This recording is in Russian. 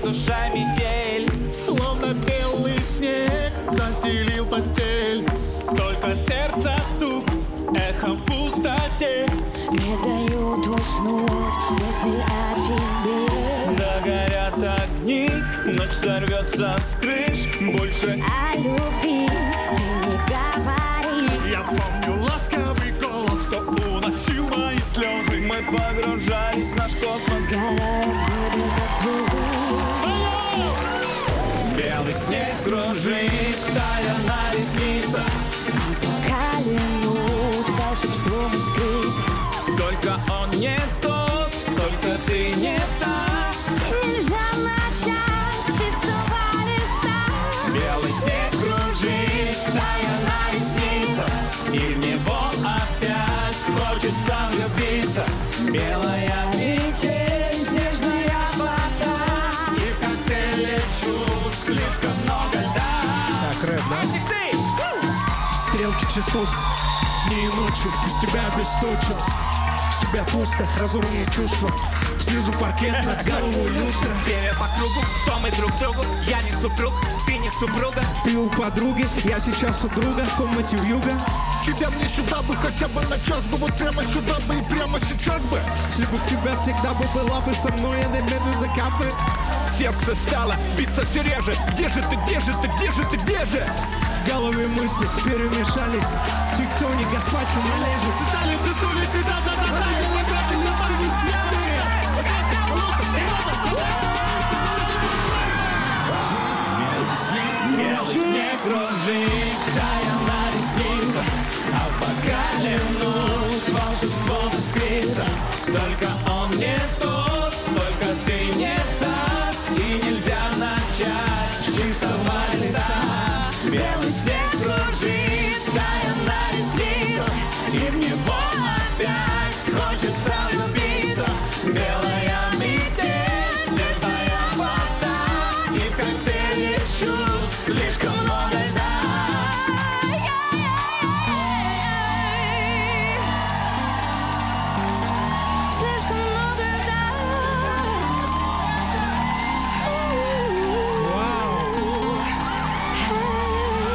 душа метель. Словно белый снег застелил постель. Только сердце стук, эхом в пустоте. Не дают уснуть мысли о тебе. Догорят огни, ночь сорвется с крыш. Больше О любви ты не говори. Я помню ласковый голос, что уносил мои слезы. Мы погружались в наш космос. Сгорают в небе, как звезды. Белый снег кружит, тая на ресницах. Пока ленуть волшебством скрыть. Только он не тот, только ты не та. Нельзя начать с чистого листа. Белый снег кружит, тая на ресницах. И в него опять хочется влюбиться. Белая метель, снежная вода. И в коктейле чувств слишком много льда. Так, рэп, да? Мальчик, ты! Стрелки часов, дни и ночи, без тебя без тучи. С тебя пусто, разумные чувства. Снизу паркет, над головой люстра. Время по кругу, то мы друг другу. Я не супруг, ты не супруга. Ты у подруги, я сейчас у друга. В комнате вьюга. тебя мне сюда бы хотя бы на час бы. Вот прямо сюда бы и прямо сейчас бы. Любовь тебя всегда бы была бы со мной, а не медленно за кафе. Сердце стало биться все реже. Где же ты, где же ты, где же ты, где же? В голове мысли перемешались. Тектоник, гаспачо, лежит. Засали, засули, Белый снег кружит, тая на ресницах. А в бокале ночь волшебством искрится. Только